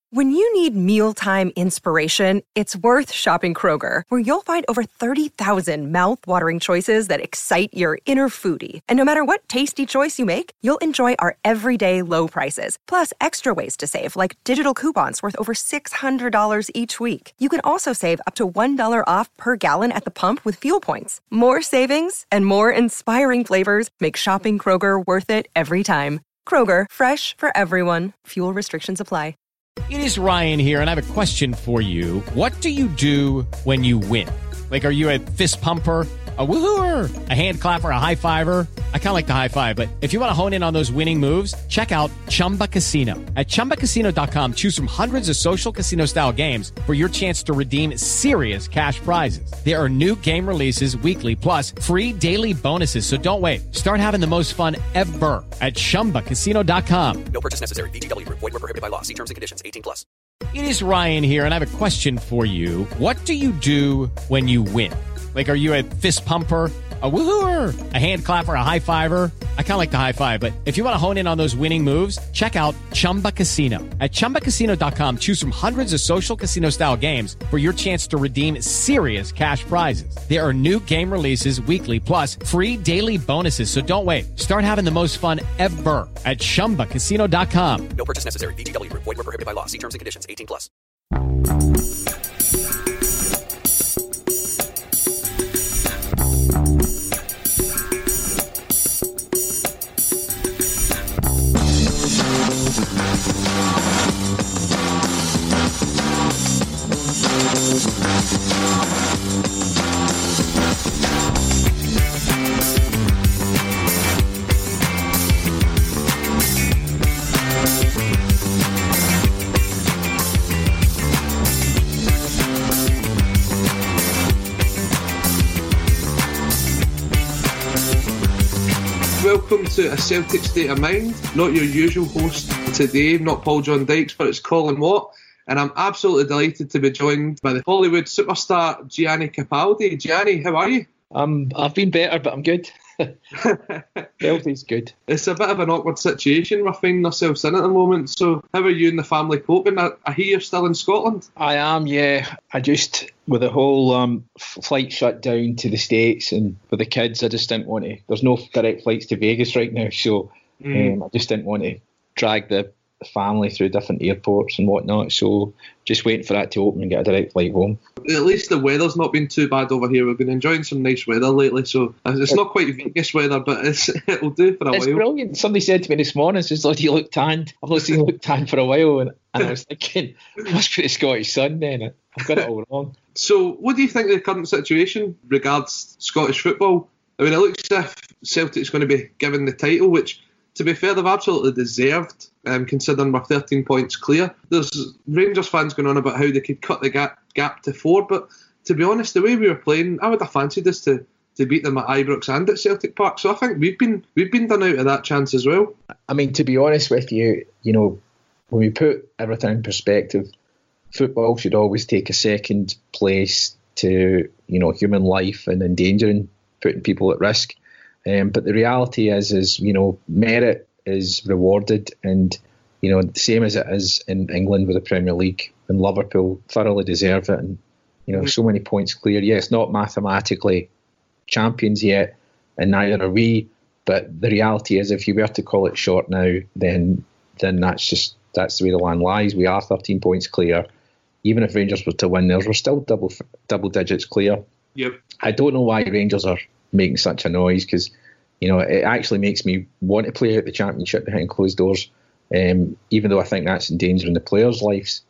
When you need mealtime inspiration, it's worth shopping Kroger, where you'll find over 30,000 mouth-watering choices that excite your inner foodie. And no matter what tasty choice you make, you'll enjoy our everyday low prices, plus extra ways to save, like digital coupons worth over $600 each week. You can also save up to $1 off per gallon at the pump with fuel points. More savings and more inspiring flavors make shopping Kroger worth it every time. Kroger, fresh for everyone. Fuel restrictions apply. It is Ryan here, and I have a question for you. What do you do when you win? Like, are you a fist pumper, a woo-hooer, a hand clapper, a high-fiver? I kind of like the high-five, but if you want to hone in on those winning moves, check out Chumba Casino. At ChumbaCasino.com, choose from hundreds of social casino-style games for your chance to redeem serious cash prizes. There are new game releases weekly, plus free daily bonuses, so don't wait. Start having the most fun ever at ChumbaCasino.com. No purchase necessary. VGW. Void where prohibited by law. See terms and conditions. 18+. It is Ryan here, and I have a question for you. What do you do when you win? Like, are you a fist pumper, a woo-hooer, a hand clapper, a high-fiver? I kind of like the high-five, but if you want to hone in on those winning moves, check out Chumba Casino. At ChumbaCasino.com, choose from hundreds of social casino-style games for your chance to redeem serious cash prizes. There are new game releases weekly, plus free daily bonuses, so don't wait. Start having the most fun ever at ChumbaCasino.com. No purchase necessary. VGW. Void where prohibited by law. See terms and conditions. 18+. Welcome to A Celtic State of Mind. Not your usual host today, not Paul John Dykes, but it's Colin Watt. And I'm absolutely delighted to be joined by the Hollywood superstar Gianni Capaldi. Gianni, how are you? I've been better, but I'm good. Healthy's good. It's a bit of an awkward situation we're finding ourselves in at the moment. So how are you and the family coping? I hear you're still in Scotland. I am, yeah. I just, with the whole flight shut down to the States and with the kids, I just didn't want to. There's no direct flights to Vegas right now, so I just didn't want to drag the family through different airports and whatnot. So just waiting for that to open and get a direct flight home. At least the weather's not been too bad over here. We've been enjoying some nice weather lately, so it's not quite Vegas weather, but it'll do for a while. It's brilliant. Somebody said to me this morning, says, "Lord, you look tanned." I've not seen you look tanned for a while, and I was thinking, it must be the Scottish sun then. I've got it all wrong. So what do you think of the current situation regards Scottish football? I mean, it looks as if Celtic's going to be given the title, which, to be fair, they've absolutely deserved, considering we're 13 points clear. There's Rangers fans going on about how they could cut the gap to 4, but to be honest, the way we were playing, I would have fancied us to beat them at Ibrox and at Celtic Park. So I think we've been done out of that chance as well. I mean, to be honest with you, when we put everything in perspective, football should always take a second place to human life and endangering, putting people at risk. But the reality is merit is rewarded, and the same as it is in England with the Premier League, and Liverpool thoroughly deserve it, and so many points clear. Yes, not mathematically champions yet, and neither are we. But the reality is, if you were to call it short now, then that's the way the land lies. We are 13 points clear. Even if Rangers were to win theirs, we're still double digits clear. Yep. I don't know why Rangers are making such a noise, because it actually makes me want to play out the Championship behind closed doors, even though I think that's endangering the players' lives.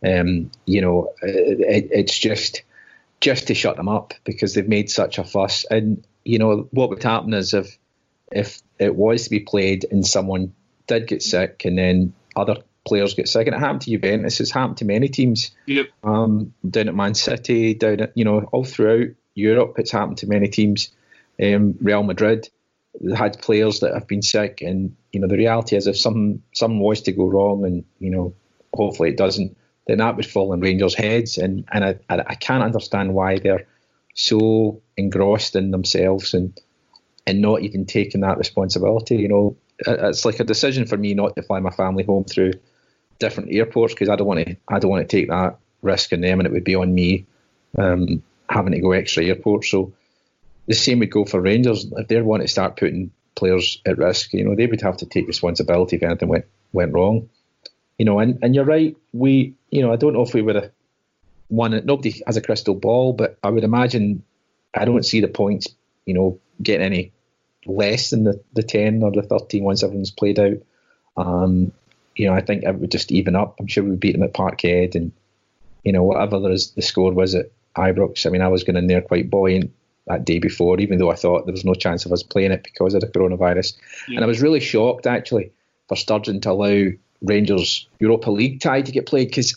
It's just to shut them up, because they've made such a fuss. And what would happen is if it was to be played and someone did get sick and then other players get sick, and it happened to Juventus, it's happened to many teams. Yep. Down at Man City, down at all throughout Europe, it's happened to many teams. Real Madrid had players that have been sick, and the reality is, if something was to go wrong, and hopefully it doesn't, then that would fall on Rangers' heads, and I can't understand why they're so engrossed in themselves and not even taking that responsibility. It's like a decision for me not to fly my family home through different airports because I don't want to take that risk on them, and it would be on me having to go extra airports. So the same would go for Rangers. If they want to start putting players at risk, they would have to take responsibility if anything went wrong. And you're right. I don't know if we would have won it. Nobody has a crystal ball, but I would imagine I don't see the points, getting any less than the 10 or the 13 once everyone's played out. I think it would just even up. I'm sure we beat them at Parkhead, and whatever the score was at Ibrox. I mean, I was going in there quite buoyant that day before, even though I thought there was no chance of us playing it because of the coronavirus. Yeah. And I was really shocked actually for Sturgeon to allow Rangers Europa League tie to get played because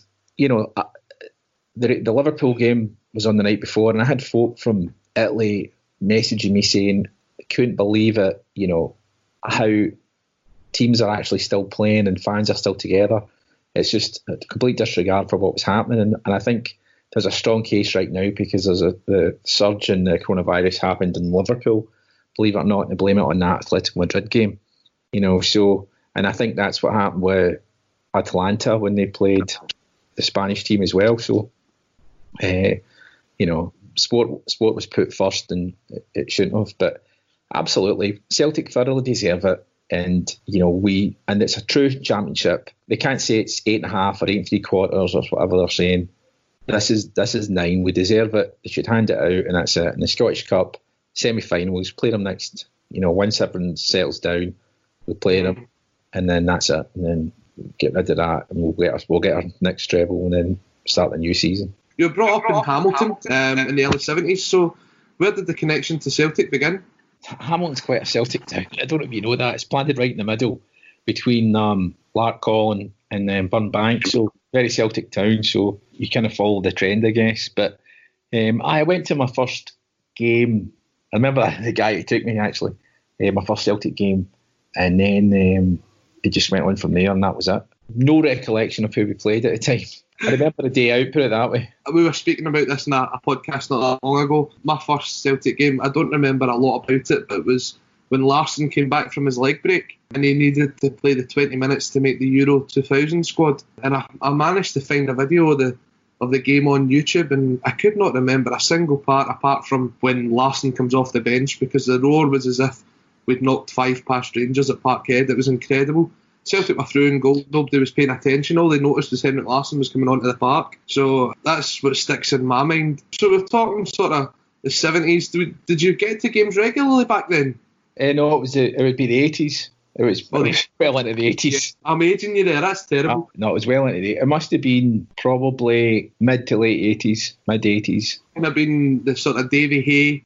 the Liverpool game was on the night before, and I had folk from Italy messaging me saying they couldn't believe it, how teams are actually still playing and fans are still together. It's just a complete disregard for what was happening, and I think there's a strong case right now because there's the surge in the coronavirus happened in Liverpool, believe it or not, and they blame it on that Atletico Madrid game, so, and I think that's what happened with Atalanta when they played the Spanish team as well. So, sport was put first, and it shouldn't have. But absolutely, Celtic thoroughly deserve it, and and it's a true championship. They can't say it's 8.5 or 8 3/4 or whatever they're saying. This is 9. We deserve it. They should hand it out, and that's it. In the Scottish Cup semi-finals, play them next. Once everyone settles down, we play them, and then that's it. And then get rid of that, and we'll get our next treble, and then start the new season. You were brought up in Hamilton in the early 70s, so where did the connection to Celtic begin? Hamilton's quite a Celtic town. I don't know if you know that. It's planted right in the middle between Larkhall and Burnbank, so very Celtic town, so you kind of follow the trend, I guess. But I went to my first game. I remember the guy who took me, actually, my first Celtic game, and then it just went on from there, and that was it. No recollection of who we played at the time. I remember the day out, put it that way. We were speaking about this in a podcast not that long ago. My first Celtic game, I don't remember a lot about it, but it was when Larsson came back from his leg break and he needed to play the 20 minutes to make the Euro 2000 squad. And I managed to find a video of the game on YouTube, and I could not remember a single part apart from when Larsson comes off the bench, because the roar was as if we'd knocked 5 past Rangers at Parkhead. It was incredible. Celtic were through in goal. Nobody was paying attention. All they noticed was Henrik Larsson was coming onto the park. So that's what sticks in my mind. So we're talking sort of the 70s. Did you get to games regularly back then? No, it would be the 80s. It was well into the 80s. Yeah, I'm aging you there. That's terrible. No, it was well into the 80s. It must have been probably mid to late 80s, mid 80s. It have been the sort of Davy Hay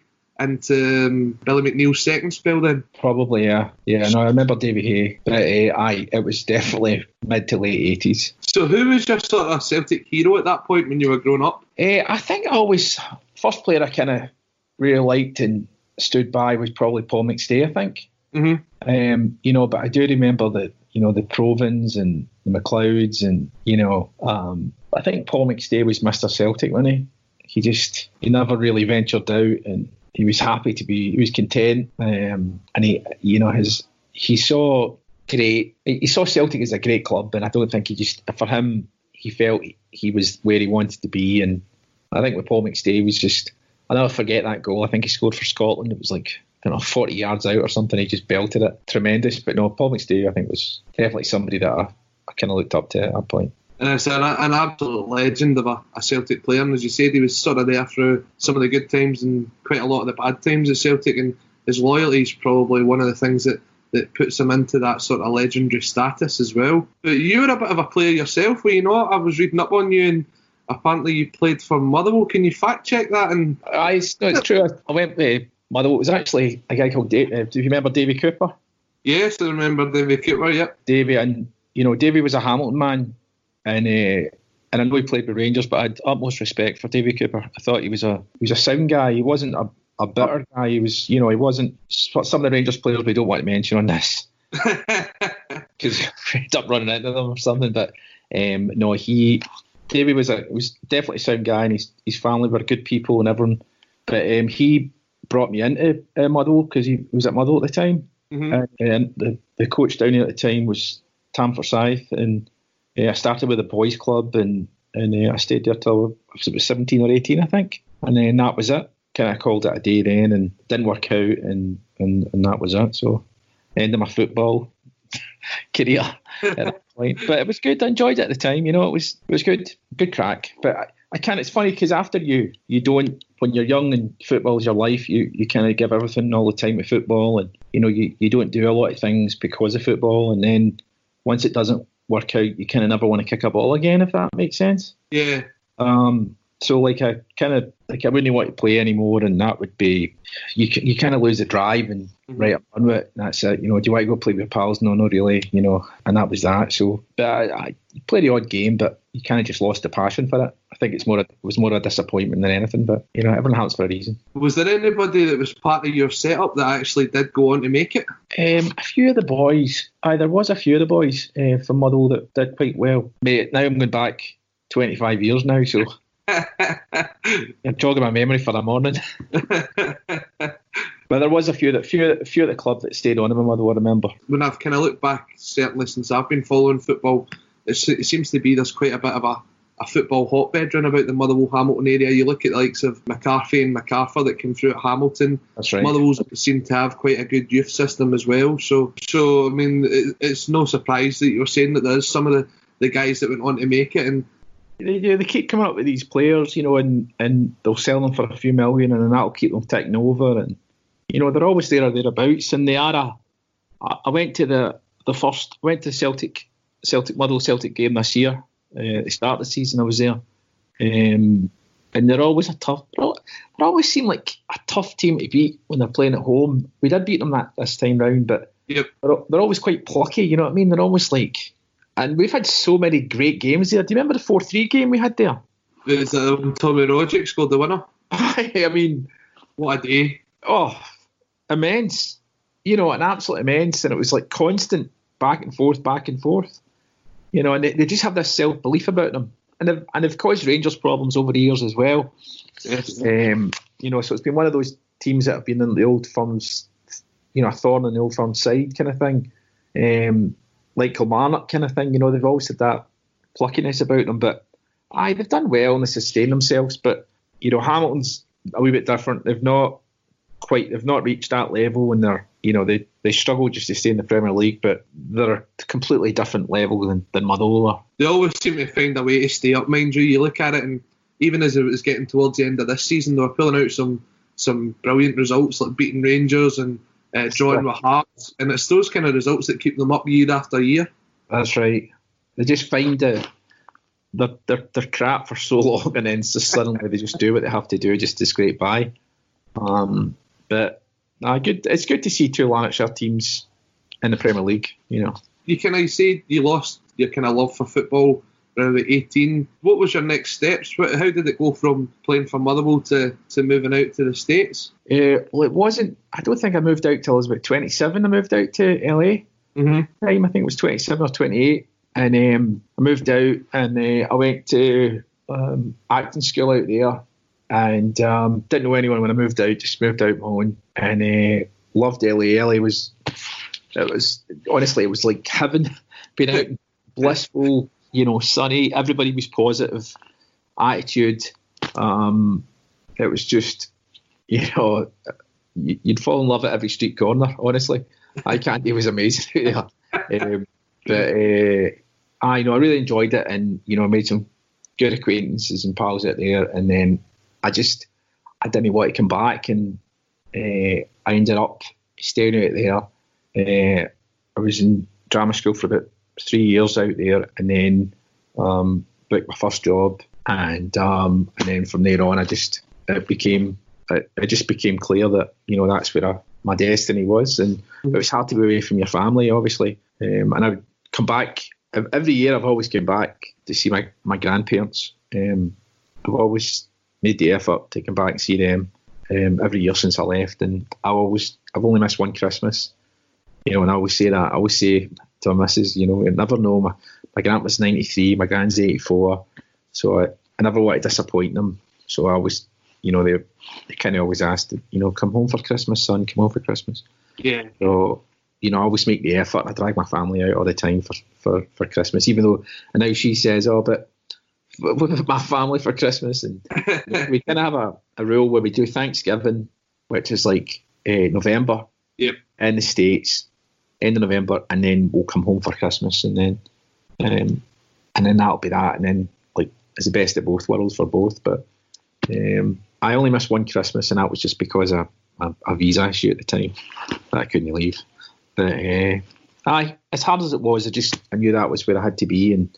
and Billy McNeil's second spell then? Probably, yeah. Yeah, no, I remember Davy Hay. But it was definitely mid to late 80s. So who was your sort of Celtic hero at that point when you were growing up? I think first player I kind of really liked and stood by was probably Paul McStay, I think. Mm-hmm. But I do remember that, the Provins and the McLeods and, I think Paul McStay was Mr. Celtic, wasn't he? He never really ventured out, and he was happy he was content, and he saw Celtic as a great club, and I don't think for him, he felt he was where he wanted to be. And I think with Paul McStay was just, I'll never forget that goal. I think he scored for Scotland. It was like, 40 yards out or something. He just belted it. Tremendous. But no, Paul McStay, I think, was definitely somebody that I kind of looked up to at that point. And it's an absolute legend of a Celtic player. And as you said, he was sort of there through some of the good times and quite a lot of the bad times at Celtic. And his loyalty is probably one of the things that puts him into that sort of legendary status as well. But you were a bit of a player yourself, were you not? I was reading up on you, and apparently you played for Motherwell. Can you fact check that? It's true. I went with Motherwell. It was actually a guy called Dave. Do you remember Davy Cooper? Yes, I remember Davy Cooper, yep. Davy was a Hamilton man. And I know he played with Rangers, but I had utmost respect for Davy Cooper. I thought he was a sound guy. He wasn't a bitter guy. He was, he wasn't some of the Rangers players we don't want to mention on this because we end up running into them or something. But no, Davy was definitely a sound guy, and his family were good people and everyone. But he brought me into Motherwell because he was at Motherwell at the time, mm-hmm. And the coach down here at the time was Tam Forsyth, and I started with a boys' club, and I stayed there till I was 17 or 18, I think. And then that was it. Kind of called it a day then, and didn't work out, and that was it. So, end of my football career at that point. But it was good. I enjoyed it at the time. You know, it was good crack. But I can't. It's funny because after you don't, when you're young and football is your life, you kind of give everything all the time to football, and you know you don't do a lot of things because of football, and then once it doesn't work out, you kind of never want to kick a ball again, if that makes sense. Yeah. So like I wouldn't want to play anymore, and that would be you kind of lose the drive and right up on with it. And that's it. You know, do you want to go play with your pals? No, not really. You know, and that was that. So, but I played the odd game, but you kind of just lost the passion for it. I think it was more a disappointment than anything. But you know, everything happens for a reason. Was there anybody that was part of your setup that actually did go on to make it? A few of the boys. There was a few of the boys from Motherwell that did quite well. Mate, now I'm going back 25 years now, so. I'm jogging my memory for the morning. But there was a few at the club that stayed on in my Motherwell, I remember. When I've kind of looked back, certainly since I've been following football, it seems to be there's quite a bit of a football hotbed round about the Motherwell Hamilton area. You look at the likes of McCarthy and MacArthur that came through at Hamilton. That's right. Motherwell seem to have quite a good youth system as well. So I mean, it's no surprise that you're saying that there's some of the guys that went on to make it. And they keep coming up with these players, you know, and they'll sell them for a few million, and then that'll keep them ticking over. And you know, they're always there or thereabouts. And they are. I went to the Celtic Motherwell Celtic game this year. At the start of the season, I was there, and they're always they always seem like a tough team to beat when they're playing at home. We did beat them this time round, but yep. They're always quite plucky. You know what I mean? They're almost like. And we've had so many great games there. Do you remember the 4-3 game we had there? It was Tommy Rogic scored the winner. I mean, what a day! Oh, immense! You know, an absolute immense, and it was like constant back and forth. You know, and they just have this self-belief about them, and they've caused Rangers problems over the years as well. Yes. You know, so it's been one of those teams that have been in the old firm's, you know, a thorn in the old firm's side kind of thing. Like Kilmarnock kind of thing, you know, they've always had that pluckiness about them, but they've done well and they sustain themselves. But you know, Hamilton's a wee bit different. They've not reached that level, and they're, you know, they struggle just to stay in the Premier League, but they're a completely different level than Motherwell are. They always seem to find a way to stay up, mind you. You look at it, and even as it was getting towards the end of this season, they were pulling out some brilliant results, like beating Rangers and drawing with Hearts, and it's those kind of results that keep them up year after year. That's right. They just find they're crap for so long, and then suddenly they just do what they have to do just to scrape by. But good. It's good to see two Lanarkshire teams in the Premier League. You know, you say you lost your kind of love for football around about 18. What was your next steps? How did it go from playing for Motherwell to moving out to the States? Well, it wasn't. I don't think I moved out till I was about 27. I moved out to LA. Mm-hmm. I think it was 27 or 28, and I moved out, and I went to acting school out there, and didn't know anyone when I moved out. Just moved out my own, and loved LA. LA was honestly, it was like heaven. Being out, blissful. You know, sunny. Everybody was positive attitude. It was just, you know, you'd fall in love at every street corner. Honestly, it was amazing out there. I really enjoyed it, and you know, I made some good acquaintances and pals out there. And then I didn't want to come back, and I ended up staying out there. I was in drama school for about 3 years out there, and then booked my first job, and then from there on, it just became clear that, you know, that's where my destiny was, and it was hard to be away from your family, obviously. And I would come back every year. I've always come back to see my grandparents. I've always made the effort to come back and see them every year since I left, and I've only missed one Christmas. You know, and I always say that. I always say to my missus, you know, you never know. My grandpa's 93, my grand's 84, so I never want to disappoint them. So I always, you know, they kind of always asked, you know, come home for Christmas, son, come home for Christmas. Yeah. So I always make the effort. I drag my family out all the time for Christmas, even though, and now she says, oh, but with my family for Christmas. And we kind of have a rule where we do Thanksgiving, which is like November in the States, end of November, and then we'll come home for Christmas, and then that'll be that, and then like it's the best of both worlds for both. But I only missed one Christmas, and that was just because of a visa issue at the time that I couldn't leave. But as hard as it was, I knew that was where I had to be, and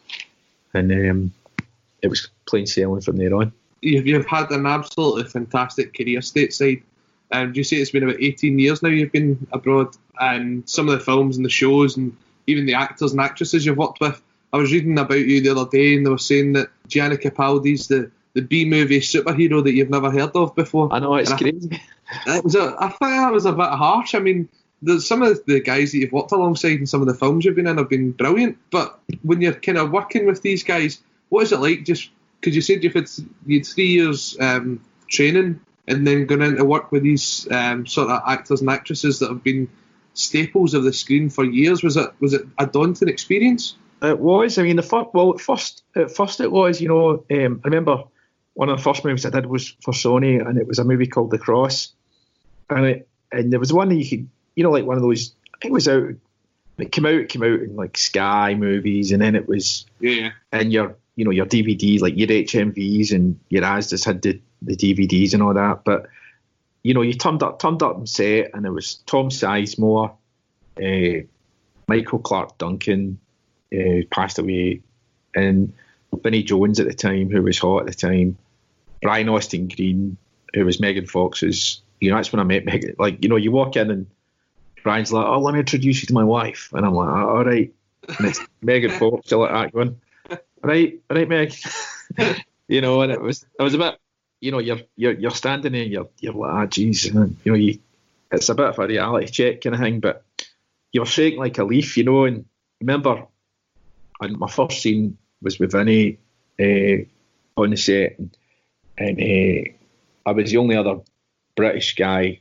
it was plain sailing from there on. You've had an absolutely fantastic career stateside. Do you say it's been about 18 years now you've been abroad? And some of the films and the shows and even the actors and actresses you've worked with. I was reading about you the other day, and they were saying that Gianni Capaldi's the B-movie superhero that you've never heard of before. I know, it's crazy. I think that was a bit harsh. I mean, some of the guys that you've worked alongside in some of the films you've been in have been brilliant, but when you're kind of working with these guys, what is it like? Just because you said you had 3 years training and then going into work with these sort of actors and actresses that have been staples of the screen for years. Was it a daunting experience? It was. I mean, at first it was. I remember one of the first movies I did was for Sony, and it was a movie called The Cross, and there was one that you could, like one of those. I think it was out. It came out in like Sky Movies, and then it was and your DVDs, like your HMVs and your Asdas had the DVDs and all that. But you turned up on set, and it was Tom Sizemore, Michael Clarke Duncan, passed away, and Vinnie Jones at the time, who was hot at the time, Brian Austin Green, who was Megan Fox's. That's when I met Megan. Like, you walk in and Brian's like, "Oh, let me introduce you to my wife," and I'm like, "Oh, all right." And it's Megan Fox, still like that going, right, Meg. And it was a bit, you're standing there, you're like, ah, geez, it's a bit of a reality check kind of thing, but you're shaking like a leaf, and remember, my first scene was with Vinny on the set, and I was the only other British guy,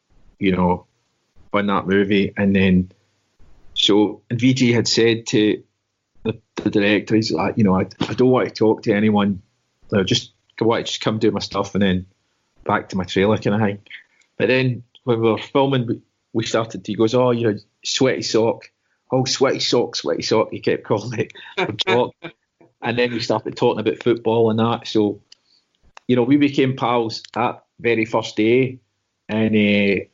on that movie, and then and VG had said to the director, he's like, I don't want to talk to anyone, I want to just come do my stuff and then back to my trailer kind of thing. But then when we were filming, he goes, "Oh, sweaty sock." "Oh, sweaty sock," he kept calling it from talk. And then we started talking about football and that. So, we became pals that very first day. And, it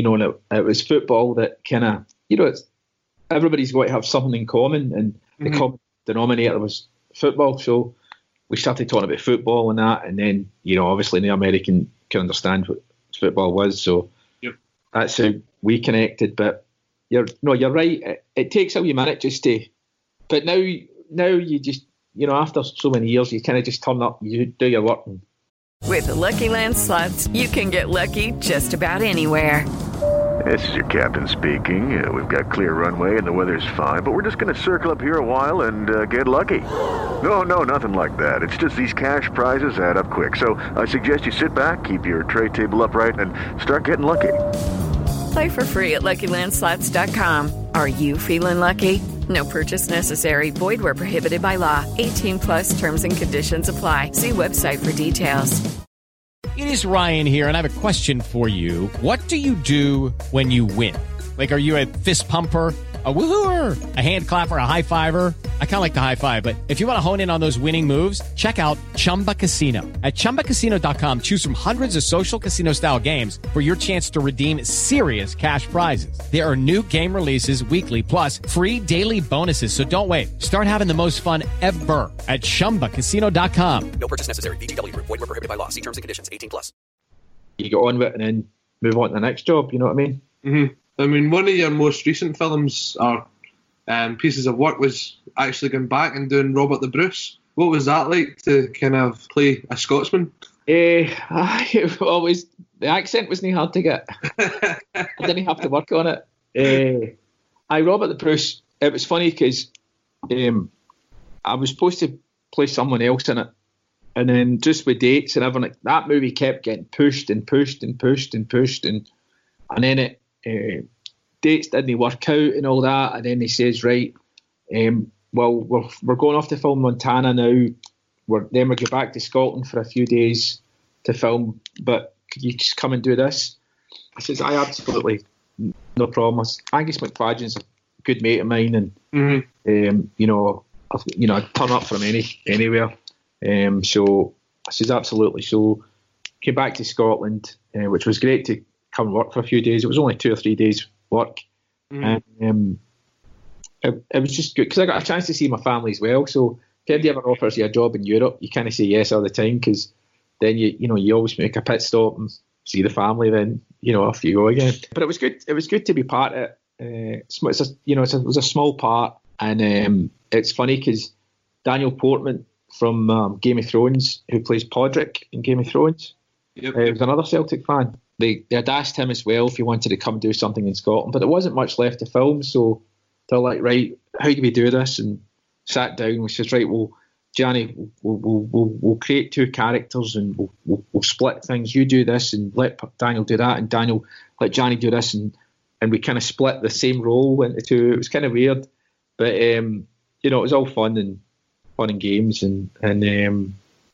was football that kind of, everybody's got to have something in common. And the common denominator was football. So we started talking about football and that. And then, obviously the American can understand what football was. So that's how we connected. But you're right. It takes a wee minute just to, but now you just, after so many years, you kind of just turn up, you do your work. With the Lucky Land Slots, you can get lucky just about anywhere. This is your captain speaking. We've got clear runway and the weather's fine, but we're just going to circle up here a while and get lucky. No, nothing like that. It's just these cash prizes add up quick. So I suggest you sit back, keep your tray table upright, and start getting lucky. Play for free at LuckyLandSlots.com. Are you feeling lucky? No purchase necessary. Void where prohibited by law. 18+ terms and conditions apply. See website for details. It is Ryan here, and I have a question for you. What do you do when you win? Like, are you a fist pumper, a woohooer, a hand clapper, a high fiver? I kind of like the high five, but if you want to hone in on those winning moves, check out Chumba Casino. At ChumbaCasino.com, choose from hundreds of social casino-style games for your chance to redeem serious cash prizes. There are new game releases weekly, plus free daily bonuses, so don't wait. Start having the most fun ever at ChumbaCasino.com. No purchase necessary. VGW Group. Void where prohibited by law. See terms and conditions. 18+. You get on with it and then move on to the next job, you know what I mean? Mm-hmm. I mean, one of your most recent films or pieces of work was actually going back and doing Robert the Bruce. What was that like to kind of play a Scotsman? The accent wasn't hard to get. I didn't have to work on it. Robert the Bruce, it was funny because I was supposed to play someone else in it. And then just with dates and everything, that movie kept getting pushed. And then dates didn't work out and all that, and then he says, right, well, we're going off to film Montana now. We'll go back to Scotland for a few days to film, but could you just come and do this? I says, I absolutely, no problem. Angus McFadden's a good mate of mine, and I'd turn up from anywhere. So I says, absolutely. So came back to Scotland, which was great to come and work for a few days. It was only 2 or 3 days work, and it was just good because I got a chance to see my family as well. So if anybody ever offers you a job in Europe, you kind of say yes all the time, because then you always make a pit stop and see the family. Then off you go again. But it was good. It was good to be part of it. It was a small part, and it's funny because Daniel Portman from Game of Thrones, who plays Podrick in Game of Thrones, was another Celtic fan. They had asked him as well if he wanted to come do something in Scotland, but there wasn't much left to film, so they're like, right, how do we do this? And sat down. We says, right, well, Johnny, we'll create 2 characters and we'll split things. You do this and let Daniel do that, and Daniel let Johnny do this, and we kind of split the same role into 2. It was kind of weird, but it was all fun and games, and it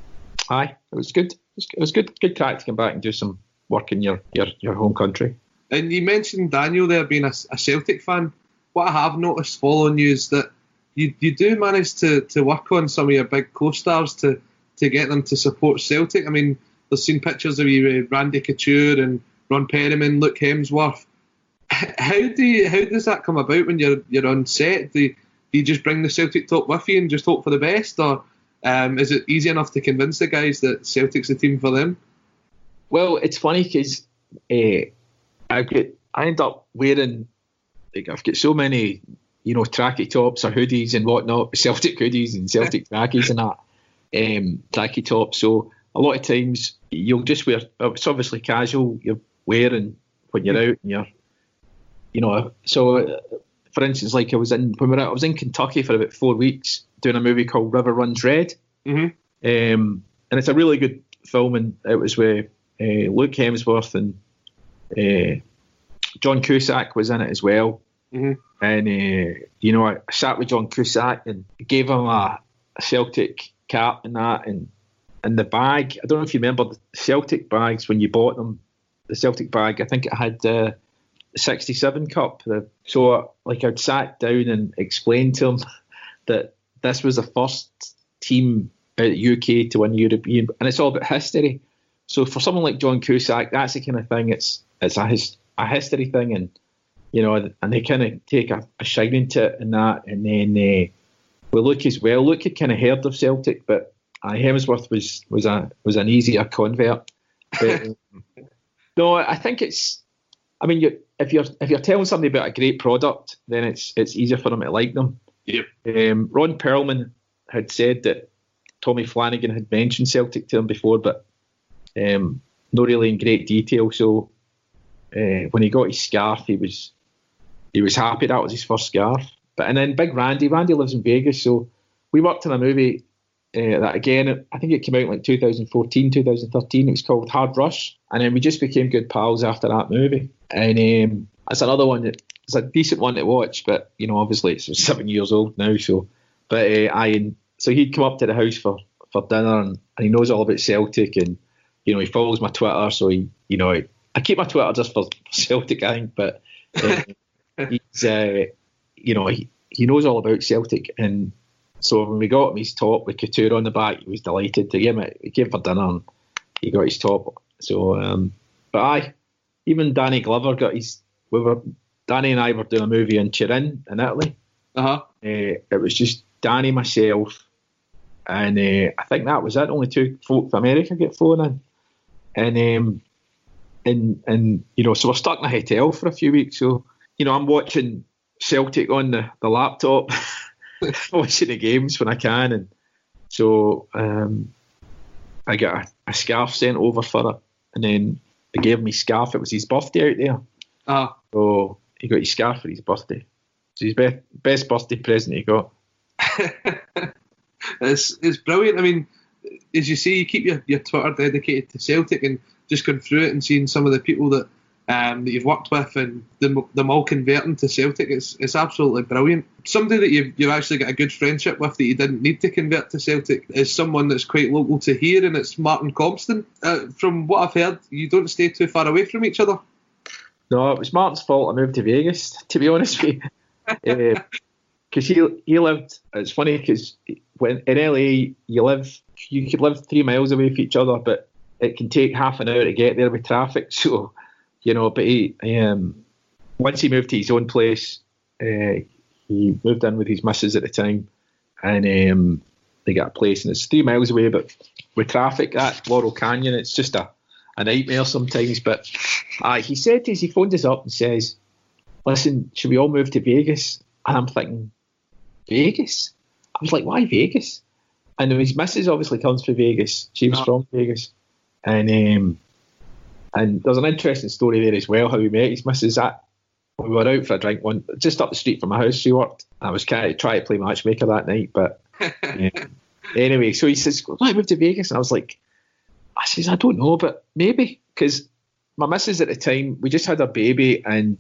was good. It was good crack to come back and do some work in your home country. And you mentioned Daniel there being a Celtic fan. What I have noticed following you is that you do manage to work on some of your big co-stars to get them to support Celtic. I mean, there's seen pictures of you with Randy Couture and Ron Perriman, Luke Hemsworth. How does that come about when you're on set? Do you just bring the Celtic top with you and just hope for the best, or is it easy enough to convince the guys that Celtic's the team for them? Well, it's funny because I end up wearing, I've got so many, tracky tops or hoodies and whatnot, Celtic hoodies and Celtic trackies and that, tracky tops. So a lot of times you'll just wear, it's obviously casual, you're wearing when you're out and you're, so for instance, like I was in Kentucky for about 4 weeks doing a movie called River Runs Red. And it's a really good film, and it was with Luke Hemsworth and John Cusack was in it as well. And I sat with John Cusack and gave him a Celtic cap and that, and the bag, I don't know if you remember the Celtic bags when you bought them, the Celtic bag, I think it had the 67 Cup. So I'd sat down and explained to him that this was the first team out of the UK to win European, and it's all about history. So for someone like John Cusack, that's the kind of thing, it's a history thing, and and they kind of take a shining to it and that. And then with Luke as well, Luke had kind of heard of Celtic, but Hemsworth was an easier convert. But, no, I think it's, I mean, if you're telling somebody about a great product, then it's easier for them to like them. Yep. Ron Perlman had said that Tommy Flanagan had mentioned Celtic to him before, but not really in great detail. So when he got his scarf, he was happy that was his first scarf. And then Big Randy lives in Vegas, so we worked on a movie that, again, I think it came out in like 2014, 2013. It was called Hard Rush, and then we just became good pals after that movie. And it's another one that it's a decent one to watch, but obviously it's 7 years old now. So, but so he'd come up to the house for dinner, and he knows all about Celtic, and he follows my Twitter, so I keep my Twitter just for Celtic, I think, but he's he knows all about Celtic, and so when we got him his top with Couture on the back, he was delighted to give him it. He came for dinner and he got his top. So, even Danny Glover got his. Danny and I were doing a movie in Turin in Italy. It was just Danny, myself, and I think that was it. Only 2 folk from America get flown in, and so we're stuck in a hotel for a few weeks. So I'm watching Celtic on the laptop, watching the games when I can, and so I got a scarf sent over for it, and then they gave me scarf. It was his birthday out there. So he got his scarf for his birthday. So his best birthday present he got. It's brilliant. I mean, as you say, you keep your Twitter dedicated to Celtic, and just going through it and seeing some of the people that that you've worked with, and them all converting to Celtic. It's absolutely brilliant. Somebody that you've actually got a good friendship with that you didn't need to convert to Celtic is someone that's quite local to here, and it's Martin Compston. From what I've heard, you don't stay too far away from each other. No, it was Martin's fault I moved to Vegas, to be honest with you. Because he lived, it's funny because when in LA you could live 3 miles away from each other, but it can take half an hour to get there with traffic. So, but he once he moved to his own place, he moved in with his missus at the time, and they got a place, and it's 3 miles away, but with traffic at Laurel Canyon, it's just a nightmare sometimes. But he said to us, he phoned us up and says, "Listen, should we all move to Vegas?" And I'm thinking, Vegas? I was like, why Vegas? And his missus obviously comes from Vegas. She was from Vegas. And there's an interesting story there as well, how we met his missus. We were out for a drink just up the street from my house she worked. I was kind of trying to play matchmaker that night, but anyway, so he says, why move to Vegas? And I says, I don't know, but maybe, because my missus at the time, we just had a baby, and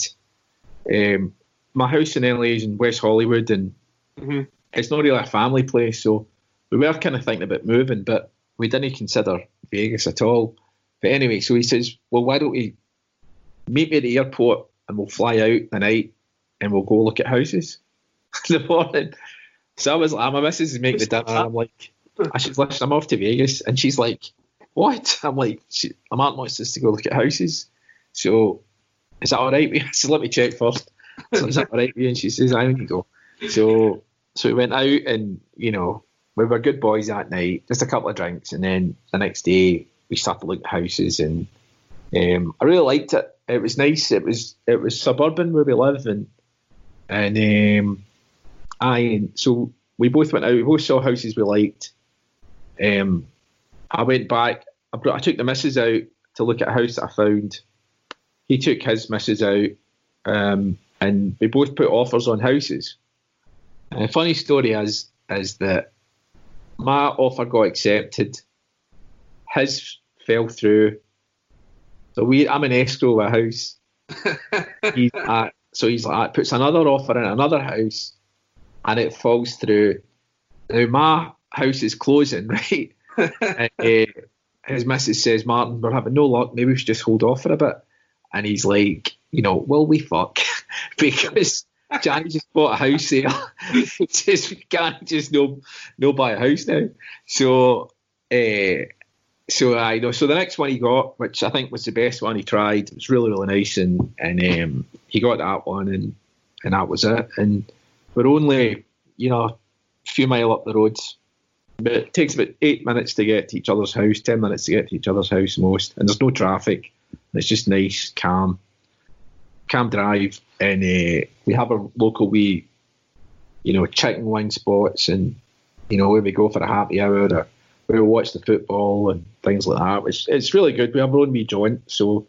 my house in LA is in West Hollywood, and it's not really a family place, so we were kind of thinking about moving, but we didn't consider Vegas at all. But anyway, so he says, well, why don't we meet me at the airport and we'll fly out the night and we'll go look at houses in the morning. So I was like, my missus is making the dinner, and I'm like, I should listen, I'm off to Vegas. And she's like, what? I'm like, my aunt wants us to go look at houses. So is that all right with you? I said, let me check first. So is that all right with you? And she says, I need to go. So we went out, and, we were good boys that night, just a couple of drinks. And then the next day we started looking at houses, and I really liked it. It was nice. It was suburban where we live, and so we both went out. We both saw houses we liked. I went back. I took the missus out to look at a house that I found. He took his missus out, and we both put offers on houses. And a funny story is that my offer got accepted. His fell through. So I'm an escrow of a house. He's like, puts another offer in another house, and it falls through. Now my house is closing, right? And, his missus says, Martin, we're having no luck. Maybe we should just hold off for a bit. And he's like, will we fuck? Because Johnny just bought a house there. He says we can't just no buy a house now. So the next one he got, which I think was the best one he tried, it was really, really nice, and he got that one, and that was it. And we're only, a few miles up the roads. But it takes about 8 minutes to get to each other's house, 10 minutes to get to each other's house most, and there's no traffic. It's just nice, calm drive, and we have a local chicken wing spots, and where we go for a happy hour, or where we watch the football and things like that. It's really good. We have our own wee joint, so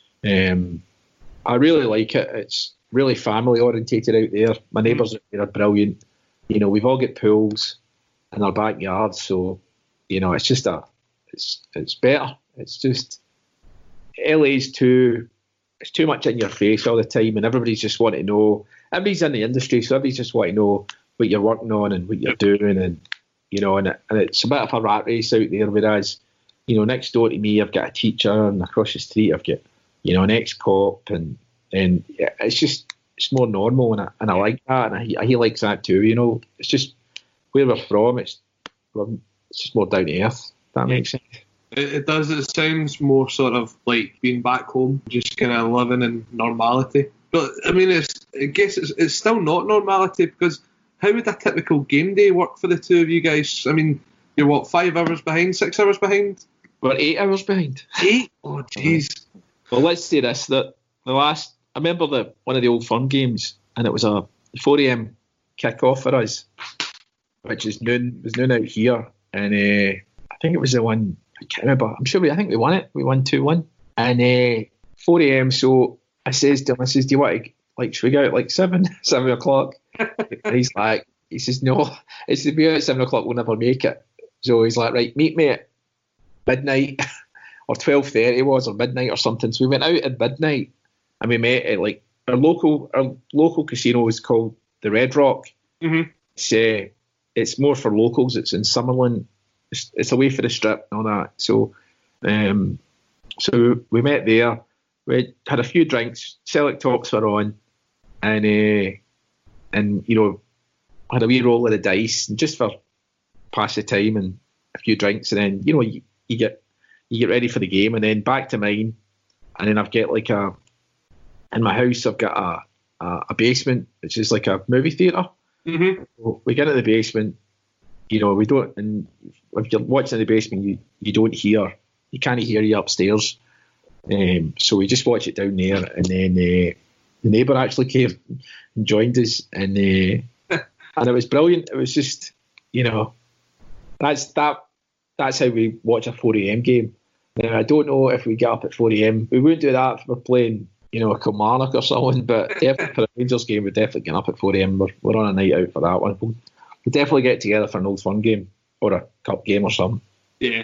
I really like it. It's really family orientated out there. My neighbours out there are brilliant. We've all got pools in our backyard, so it's just it's better. It's just LA's too much in your face all the time, and everybody's just wanting to know. Everybody's in the industry, so everybody's just wanting to know what you're working on and what you're doing, and and it's a bit of a rat race out there. Whereas next door to me I've got a teacher, and across the street I've got an ex-cop, and it's more normal, and I like that, and he likes that too. It's just where we're from. It's just more down to earth. If that makes sense. It does. It sounds more sort of like being back home, just kind of living in normality. But I mean, I guess it's still not normality, because how would a typical game day work for the two of you guys? I mean, you're what, 5 hours behind, 6 hours behind? We're 8 hours behind. 8? Oh, jeez. Well, let's say this: that I remember one of the Old Firm games, and it was a 4 a.m. kick-off for us, which is noon. It was noon out here, and I think it was the one. I can't remember. I'm sure I think we won it. We won 2-1. And 4 a.m. So I says to him, do you want to, should we go out 7 o'clock? And he says, no, it's to be out at 7 o'clock, we'll never make it. So he's like, right, meet me at midnight, or 12:30 it was, or midnight or something. So we went out at midnight, and we met at like our local casino is called the Red Rock. Mm-hmm. It's more for locals. It's in Summerlin. It's away for the strip and all that. So we met there. We had a few drinks. Celtic talks were on, and had a wee roll of the dice, and just for pass the time and a few drinks, and then you get ready for the game, and then back to mine, and then I've got like in my house I've got a basement which is like a movie theatre. Mm-hmm. So we get in the basement, we don't, and if you're watching in the basement you can't hear you upstairs, so we just watch it down there, and then the neighbour actually came and joined us, and it was brilliant. It was just that's how we watch a 4 a.m. game. Now I don't know if we get up at 4 a.m. We wouldn't do that if we're playing a Kilmarnock or someone, but definitely for a Rangers game we're definitely getting up at 4 a.m. We're on a night out for that one. We'll definitely get together for an Old Firm game or a cup game or something. Yeah.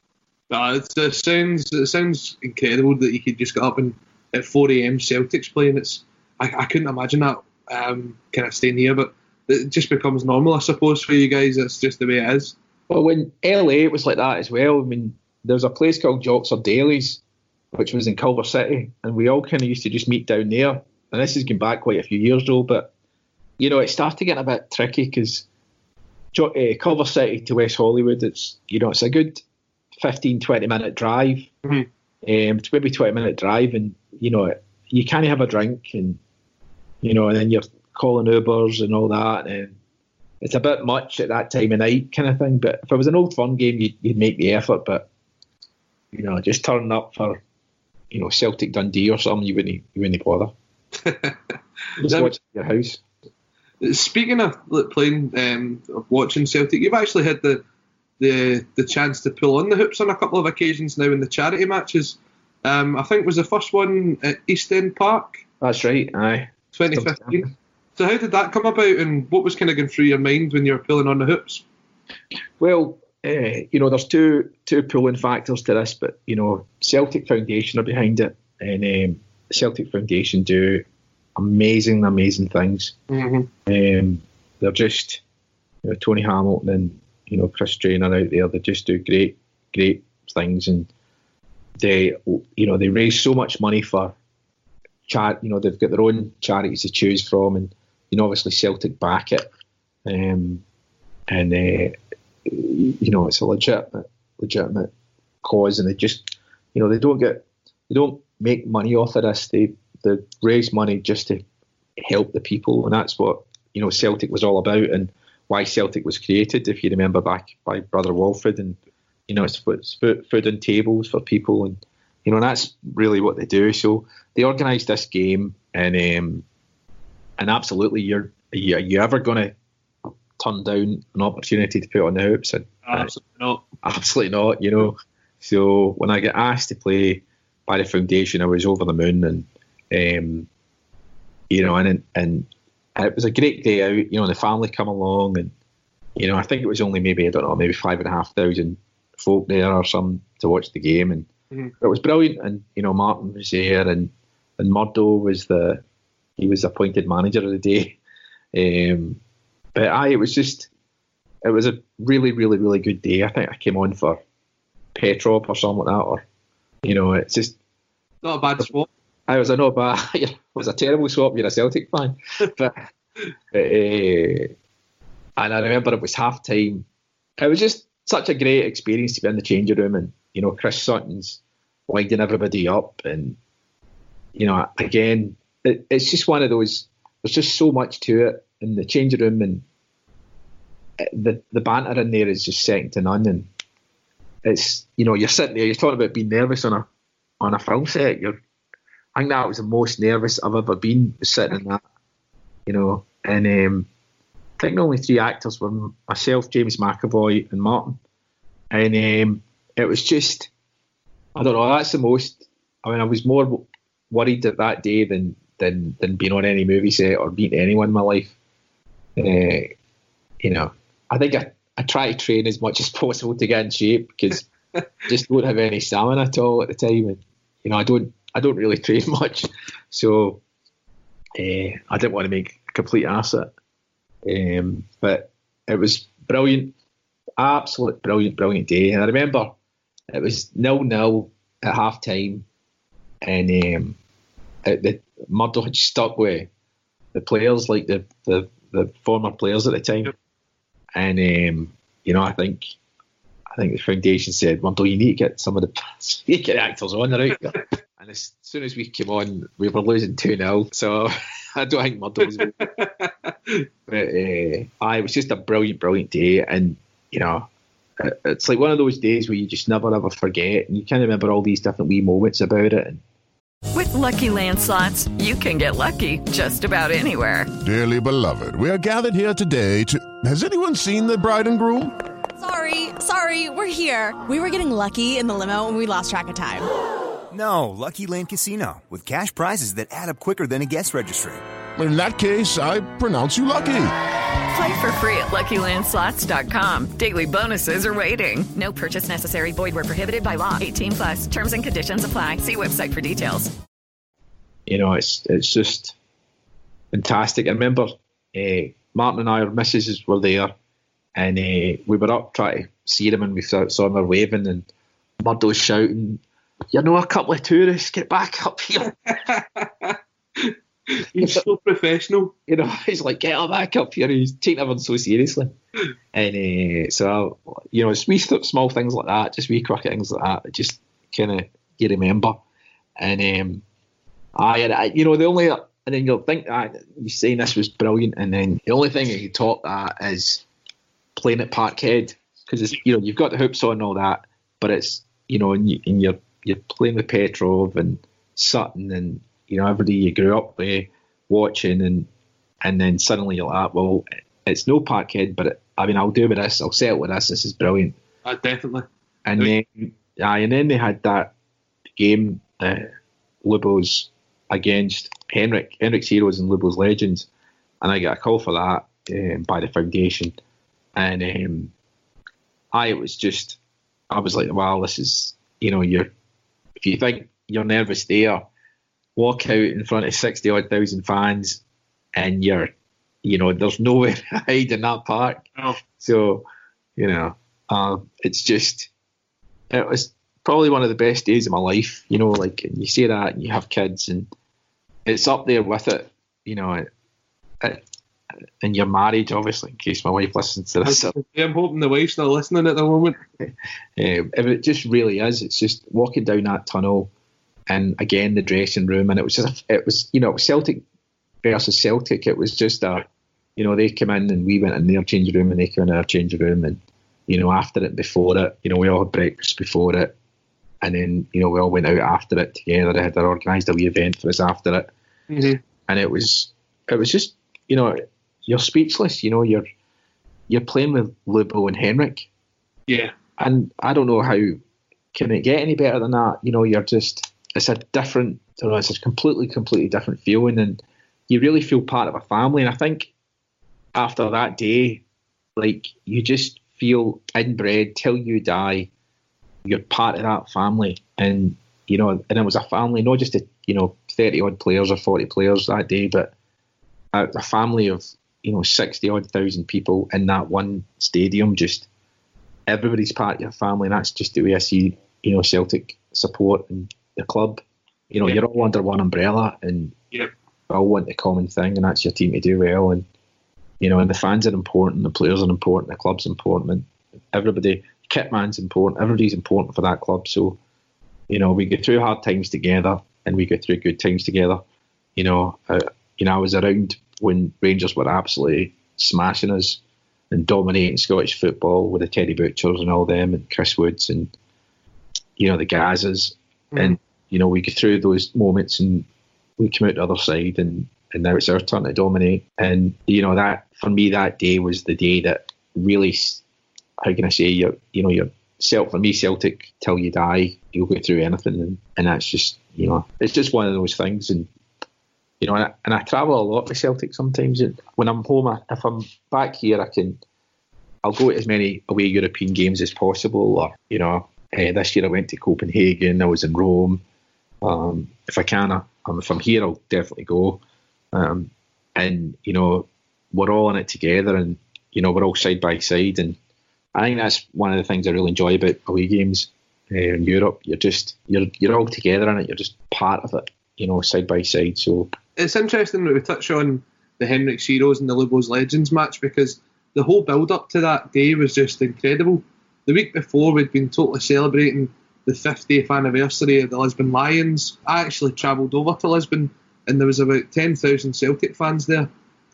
It sounds incredible that you could just get up and at 4 a.m. Celtic's playing. I couldn't imagine that kind of staying here, but it just becomes normal, I suppose, for you guys. It's just the way it is. Well, when LA it was like that as well. I mean, there was a place called Jocks or Dailies, which was in Culver City, and we all kind of used to just meet down there. And this has gone back quite a few years though, but it started getting a bit tricky because Culver City to West Hollywood, it's a good 15-20 minute drive. Mm-hmm. It's maybe 20-minute drive, and you can't have a drink, and and then you're calling Ubers and all that, and it's a bit much at that time of night kind of thing. But if it was an Old Firm game, you'd make the effort, but just turning up for Celtic Dundee or something, you wouldn't bother. Just watch at your house. Speaking of playing, watching Celtic, you've actually had the chance to pull on the hoops on a couple of occasions now in the charity matches. I think it was the first one at East End Park. That's right, aye. 2015. So how did that come about, and what was kind of going through your mind when you were pulling on the hoops? Well, there's two pulling factors to this, but Celtic Foundation are behind it, and Celtic Foundation do amazing things. Mm-hmm. They're just Tony Hamilton and Chris Trainer out there. They just do great things, and they raise so much money for they've got their own charities to choose from, and obviously Celtic back it, and it's a legitimate cause, and they just they don't make money off of this. They raise money just to help the people, and that's what Celtic was all about, and why Celtic was created. If you remember back by Brother Walford, and it's food on tables for people, and that's really what they do. So they organised this game, and absolutely, are you ever going to turn down an opportunity to put on the hoops? And absolutely not. Absolutely not. So when I get asked to play by the foundation, I was over the moon, and and it was a great day out. The family come along, and I think it was only maybe 5,500 folk there or something to watch the game, and it was brilliant. And Martin was there, and Murdo was he was appointed manager of the day. But it was a really, really, really good day. I think I came on for Petrov or something like that, or it's just not a bad swap. It was a terrible swap. You're a Celtic fan, but and I remember it was half time. It was just such a great experience to be in the changing room, and Chris Sutton's winding everybody up, and again, it's just one of those. There's just so much to it in the changing room, and the banter in there is just second to none. And it's you're sitting there, you're talking about being nervous on a film set. I think that was the most nervous I've ever been, was sitting in that, and I think the only three actors were myself, James McAvoy, and Martin, and it was just, I don't know, that's the most. I mean, I was more worried that day than being on any movie set or meeting anyone in my life. I think I try to train as much as possible to get in shape, because I just don't have any stamina at all at the time, and I don't really train much. So I didn't want to make a complete ass of it. But it was brilliant, absolute brilliant day. And I remember it was 0-0 at half time, and the Murdo had stuck with the players, like the former players at the time. And I think the foundation said, Murdo, you need to get some of the actors on, right? And as soon as we came on, we were losing 2-0. So I don't think Murdo was. But it was just a brilliant day, and it's like one of those days where you just never ever forget, and you can remember all these different wee moments about it. With Lucky Land Slots, you can get lucky just about anywhere. Dearly beloved, we are gathered here today to... Has anyone seen the bride and groom? Sorry, we're here. We were getting lucky in the limo and we lost track of time. No, Lucky Land Casino, with cash prizes that add up quicker than a guest registry. In that case, I pronounce you lucky. Play for free at LuckyLandSlots.com. Daily bonuses are waiting. No purchase necessary. Void where prohibited by law. 18+. Terms and conditions apply. See website for details. It's just fantastic. I remember Martin and our missus were there, and we were up trying to see them, and we saw them waving, and Murdo's shouting, a couple of tourists, get back up here. He's so professional. He's like, get her back up here. He's taking everyone so seriously. And so, it's wee small things like that, just wee crooked things like that, just kind of you remember. And the only, and then you'll think that you're saying this was brilliant, and then the only thing that you top that is playing at Parkhead, because it's you've got the hoops on and all that, but it's and you're playing with Petrov and Sutton and everybody you grew up with watching, and then suddenly you're like, well, it's no Parkhead, but I'll do with this. I'll settle with this. This is brilliant. Definitely. And then they had that game, Lubbo's against Henrik's Heroes and Lubbo's Legends, and I got a call for that by the foundation, and I was like, wow, this is if you think you're nervous there, walk out in front of 60,000 fans, and there's nowhere to hide in that park. Oh. So, it was probably one of the best days of my life. Like you say that, and you have kids, and it's up there with it. And you're married, obviously, in case my wife listens to this. I'm hoping the wife's not listening at the moment. It just really is. It's just walking down that tunnel, and again the dressing room, and it was Celtic versus Celtic. It was just they came in and we went in their changing room, and they came in our changing room, and after it, before it, we all had breakfast before it, and then we all went out after it together. They had organised a wee event for us after it, and it was just you're speechless. You're playing with Lubbo and Henrik. Yeah. And I don't know how can it get any better than that. You're just, it's a different, it's a completely different feeling, and you really feel part of a family. And I think after that day, like, you just feel inbred till you die. You're part of that family, and and it was a family, not just 30 odd players or 40 players that day, but a family of 60,000 odd people in that one stadium. Just everybody's part of your family, and that's just the way I see Celtic support and the club. You're all under one umbrella, and you all want the common thing, and that's your team to do well. And and the fans are important, the players are important, the club's important, and everybody, Kitman's important, everybody's important for that club. So we go through hard times together, and we go through good times together. I was around when Rangers were absolutely smashing us and dominating Scottish football with the Teddy Butchers and all them, and Chris Woods and the Gazas, and we go through those moments and we come out the other side, and now it's our turn to dominate. And that, for me, that day was the day that really, how can I say, you're for me, Celtic till you die, you'll go through anything, and that's just it's just one of those things. And and I travel a lot with Celtic sometimes. And when I'm home, if I'm back here, I'll go to as many away European games as possible. Or this year I went to Copenhagen, I was in Rome. If I can, if I'm here, I'll definitely go. And we're all in it together, and we're all side by side, and I think that's one of the things I really enjoy about away games in Europe. You're all together in it. You're just part of it, side by side. So it's interesting that we touch on the Henrik's Heroes and the Lubos Legends match, because the whole build-up to that day was just incredible. The week before, we'd been totally celebrating the 50th anniversary of the Lisbon Lions. I actually travelled over to Lisbon, and there was about 10,000 Celtic fans there.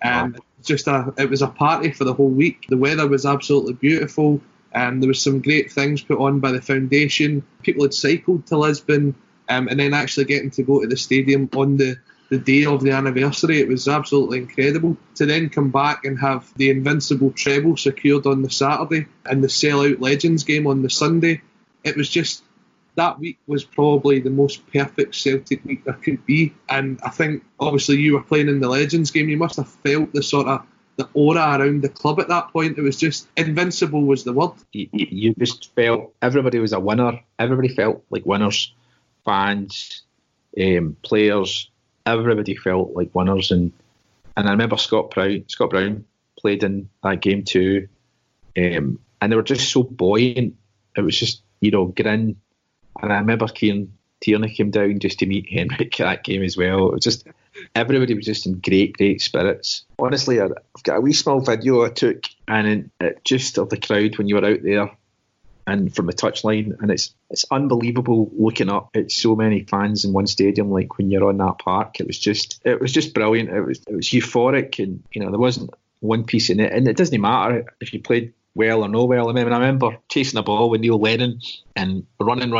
It was a party for the whole week. The weather was absolutely beautiful, and there was some great things put on by the foundation. People had cycled to Lisbon, and then actually getting to go to the stadium on the day of the anniversary. It was absolutely incredible to then come back and have the invincible treble secured on the Saturday and the sellout Legends game on the Sunday. It was just, that week was probably the most perfect Celtic week there could be. And I think obviously you were playing in the Legends game, you must have felt the aura around the club at that point. It was just, invincible was the word. You just felt everybody was a winner. Everybody felt like winners. Fans, players, everybody felt like winners. And I remember Scott Brown played in that game too, and they were just so buoyant. It was just, grin. And I remember Kieran Tierney came down just to meet Henrik at that game as well. It was just, everybody was just in great spirits. Honestly, I've got a wee small video I took, and just of the crowd when you were out there and from the touchline, and it's unbelievable looking up at so many fans in one stadium. Like when you're on that park, it was just brilliant. It was euphoric, and there wasn't one piece in it, and it doesn't matter if you played well or no well. I remember chasing the ball with Neil Lennon and running,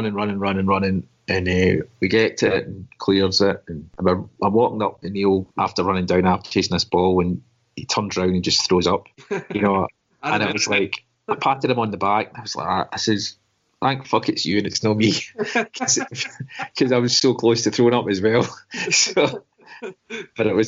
and we get to it and clears it, and I'm walking up to Neil after running down after chasing this ball, and he turns around and just throws up, and it was like, I patted him on the back. I was like, I says, thank fuck it's you and it's not me, because I was so close to throwing up as well. So, but it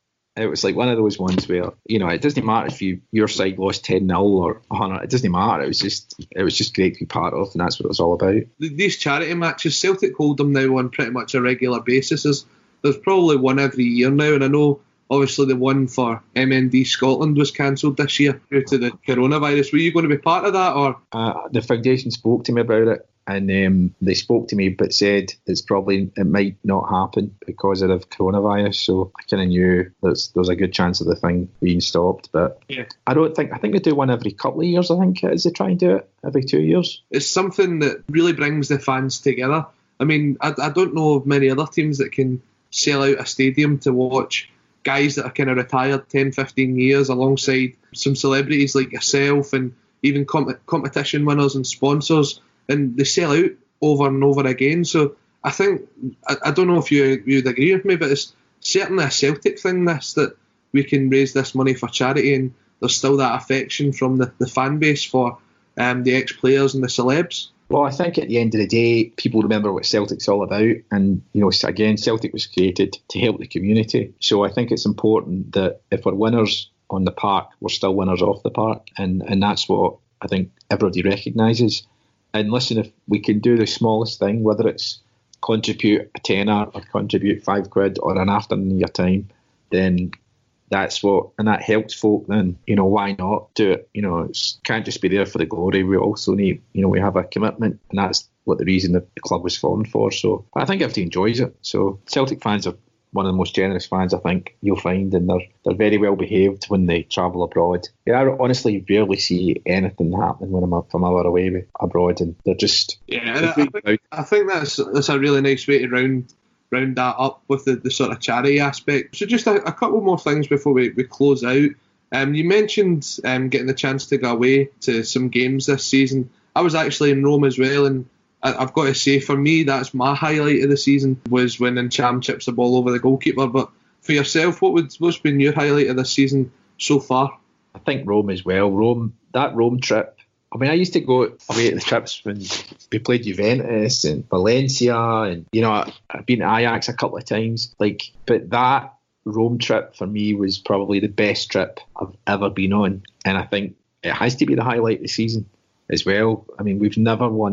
was like one of those ones where, it doesn't matter if your side lost 10-0 or 100, it doesn't matter. It was just great to be part of, and that's what it was all about. These charity matches, Celtic hold them now on pretty much a regular basis. There's probably one every year now, and I know obviously the one for MND Scotland was cancelled this year due to the coronavirus. Were you going to be part of that, or? The foundation spoke to me about it, and they spoke to me but said it might not happen because of the coronavirus. So I kind of knew there's a good chance of the thing being stopped. But yeah. I think they do one every couple of years. I think it is, they try and do it every 2 years. It's something that really brings the fans together. I mean, I don't know of many other teams that can sell out a stadium to watch guys that are kind of retired 10, 15 years alongside some celebrities like yourself and even competition winners and sponsors, and they sell out over and over again. So I think, I don't know if you'd agree with me, but it's certainly a Celtic thing, that we can raise this money for charity, and there's still that affection from the fan base for the ex-players and the celebs. Well, I think at the end of the day, people remember what Celtic's all about. And, again, Celtic was created to help the community. So I think it's important that if we're winners on the park, we're still winners off the park. And that's what I think everybody recognises. And listen, if we can do the smallest thing, whether it's contribute a tenner or contribute £5 or an afternoon of your time, then that's what, and that helps folk, then, why not do it? It can't just be there for the glory. We also need, we have a commitment, and that's what the reason the club was formed for. So I think everybody enjoys it. So Celtic fans are one of the most generous fans I think you'll find, and they're very well behaved when they travel abroad. Yeah, I honestly rarely see anything happening when I'm from our away abroad, and they're just... Yeah, I think that's a really nice way to round that up with the sort of charity aspect. So just a couple more things before we close out. You mentioned getting the chance to go away to some games this season. I was actually in Rome as well, and I've got to say, for me, that's my highlight of the season, was when Ncham chips the ball over the goalkeeper. But for yourself, what's been your highlight of the season so far? I think Rome as well. That Rome trip. I mean, I used to go away at the trips when we played Juventus and Valencia, and I've been to Ajax a couple of times. But that Rome trip for me was probably the best trip I've ever been on, and I think it has to be the highlight of the season as well. I mean, we've never won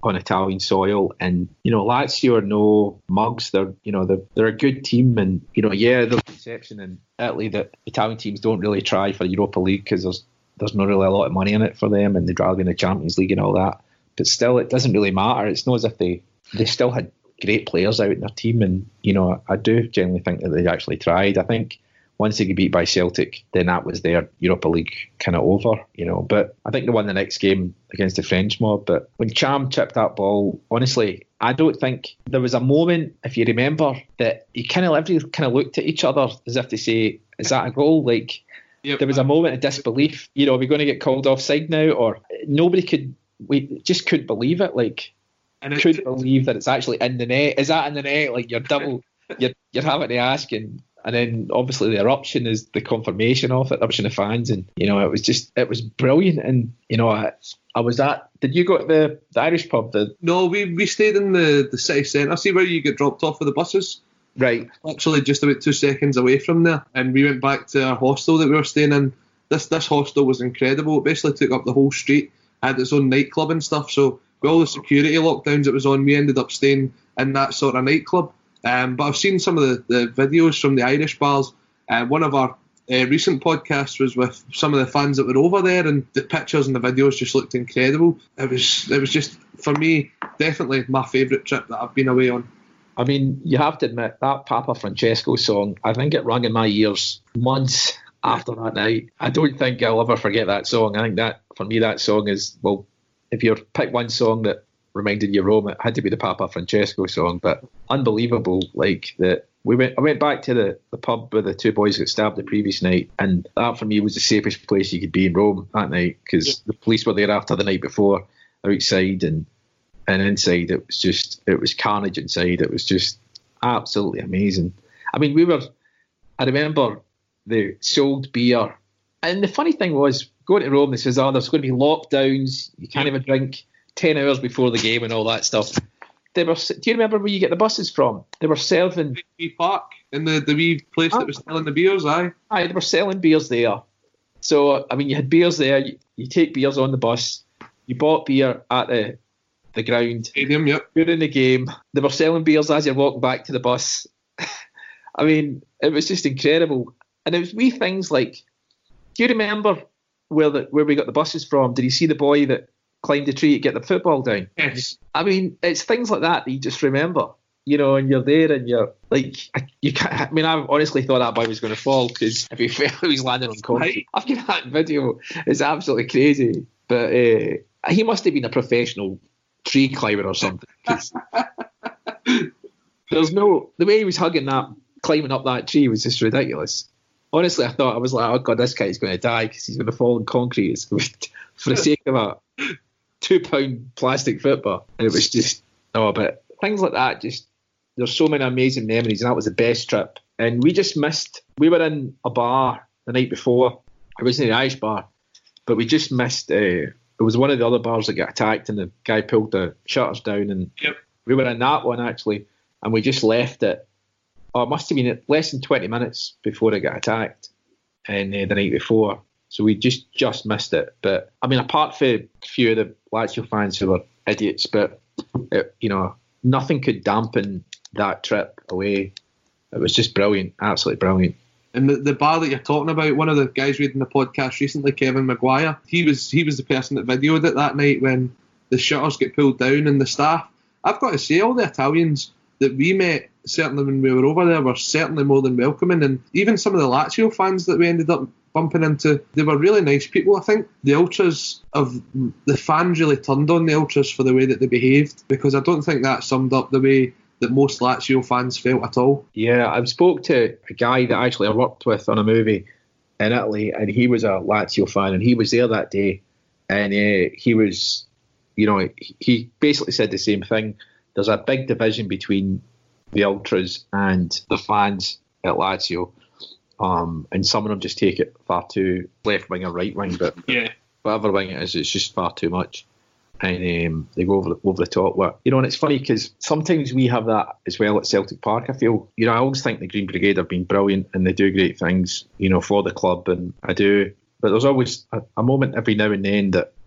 on Italian soil, and Lazio are no mugs. They're a good team, and there's a perception in Italy that Italian teams don't really try for Europa League because there's not really a lot of money in it for them, and they'd rather be in the Champions League and all that. But still, it doesn't really matter. It's not as if they still had great players out in their team, and I do generally think that they actually tried. I think once they get beat by Celtic, then that was their Europa League kind of over, But I think they won the next game against the French mob. But when Cham chipped that ball, honestly, I don't think there was a moment, if you remember, that everybody kind of looked at each other as if to say, "Is that a goal?" Like, yep. There was a moment of disbelief. Are we going to get called offside now? Or we just couldn't believe it. Like, and couldn't believe that it's actually in the net. Is that in the net? Like, you're having to ask, and then obviously the eruption is the confirmation of it, eruption of fans, and it was brilliant. And I was at. Did you go to the Irish pub? No, we stayed in the city centre. See where you get dropped off with the buses? Right. Actually, just about 2 seconds away from there, and we went back to our hostel that we were staying in. This hostel was incredible. It basically took up the whole street. Had its own nightclub and stuff. So with all the security lockdowns it was on, we ended up staying in that sort of nightclub. But I've seen some of the videos from the Irish bars. One of our recent podcasts was with some of the fans that were over there, and the pictures and the videos just looked incredible. It was just, for me, definitely my favourite trip that I've been away on. I mean, you have to admit, that Papa Francesco song, I think it rung in my ears months after that night. I don't think I'll ever forget that song. I think that, for me, that song is, well, if you pick one song that reminded you of Rome, it had to be the Papa Francesco song. But unbelievable, like, that I went back to the pub where the two boys got stabbed the previous night, and that for me was the safest place you could be in Rome that night, because the police were there after the night before, outside, and inside it was carnage inside. It was just absolutely amazing. I mean, I remember they sold beer, and the funny thing was, going to Rome, they says, there's going to be lockdowns, you can't even drink 10 hours before the game and all that stuff. Do you remember where you get the buses from? They were serving... The wee park, in the wee place that was selling the beers, aye. Aye, they were selling beers there. So, I mean, you had beers there, you take beers on the bus, you bought beer at the ground. Stadium, yep. You're in the game. They were selling beers as you're walking back to the bus. I mean, it was just incredible. And it was wee things like, do you remember where we got the buses from? Did you see the boy that climbed the tree to get the football down? Yes. I mean, it's things like that you just remember, and you're there and you're like, you can't. I mean, I honestly thought that boy was going to fall, because if he fell, he was landing on concrete. I've got that video. It's absolutely crazy. But he must have been a professional tree climber or something. The way he was climbing up that tree was just ridiculous. Honestly, I was like, oh God, this guy's going to die because he's going to fall in concrete for the sake of a £2 plastic football. And it was just, but things like that, just, there's so many amazing memories, and that was the best trip. And we were in a bar the night before. I was in the Irish bar, but we just missed, it was one of the other bars that got attacked, and the guy pulled the shutters down, and we were in that one actually, and we just left it. It must have been less than 20 minutes before it got attacked, and the night before. So we just missed it. But, I mean, apart from a few of the Lazio fans who were idiots, but, nothing could dampen that trip away. It was just brilliant, absolutely brilliant. And the bar that you're talking about, one of the guys reading the podcast recently, Kevin Maguire, he was the person that videoed it that night when the shutters get pulled down, and the staff. I've got to say, all the Italians that we met, certainly when we were over there, were certainly more than welcoming, and even some of the Lazio fans that we ended up bumping into, they were really nice people. I think the fans really turned on the ultras for the way that they behaved, because I don't think that summed up the way that most Lazio fans felt at all. Yeah, I spoke to a guy that actually I worked with on a movie in Italy, and he was a Lazio fan, and he was there that day, and he was, he basically said the same thing. There's a big division between the ultras and the fans at Lazio, and some of them just take it far too left wing or right wing, but whatever wing it is, it's just far too much, and they go over the top. And it's funny because sometimes we have that as well at Celtic Park. I feel, I always think the Green Brigade have been brilliant and they do great things, for the club, and I do. But there's always a moment every now and then that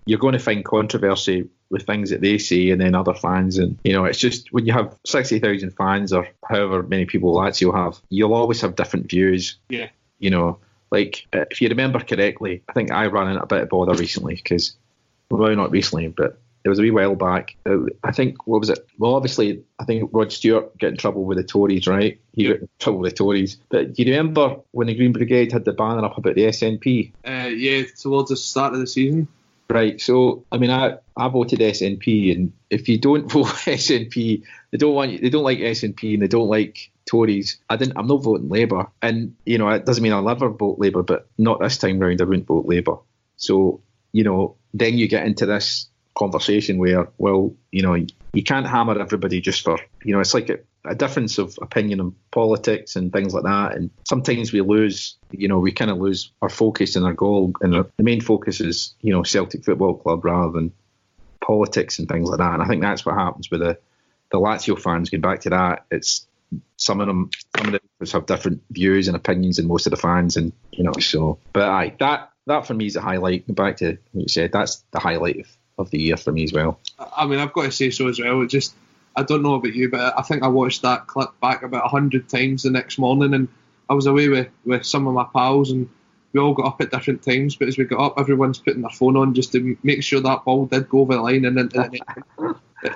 you're going to find controversy with things that they say and then other fans. And, it's just when you have 60,000 fans or however many people Lazio have, you'll always have different views. Yeah. If you remember correctly, I think I ran into a bit of bother recently because, well, not recently, but it was a wee while back. I think, what was it? Well, obviously, I think Rod Stewart got in trouble with the Tories, right? He got in trouble with the Tories. But do you remember when the Green Brigade had the banner up about the SNP? Yeah, towards the start of the season. Right, so I voted SNP, and if you don't vote SNP, they don't like SNP and they don't like Tories. I'm not voting Labour, and it doesn't mean I'll never vote Labour, but not this time round. I wouldn't vote Labour. So then you get into this conversation where, well, you can't hammer everybody just for it's like a difference of opinion on politics and things like that, and sometimes we lose. We kind of lose our focus and our goal, and the main focus is Celtic Football Club rather than politics and things like that. And I think that's what happens with the Lazio fans. Going back to that, it's some of them have different views and opinions than most of the fans, and so. But that for me is a highlight. Back to what you said, that's the highlight of the year for me as well. I've got to say so as well. I don't know about you, but I think I watched that clip back about 100 times the next morning, and I was away with some of my pals, and we all got up at different times, but as we got up, everyone's putting their phone on just to make sure that ball did go over the line and into the net.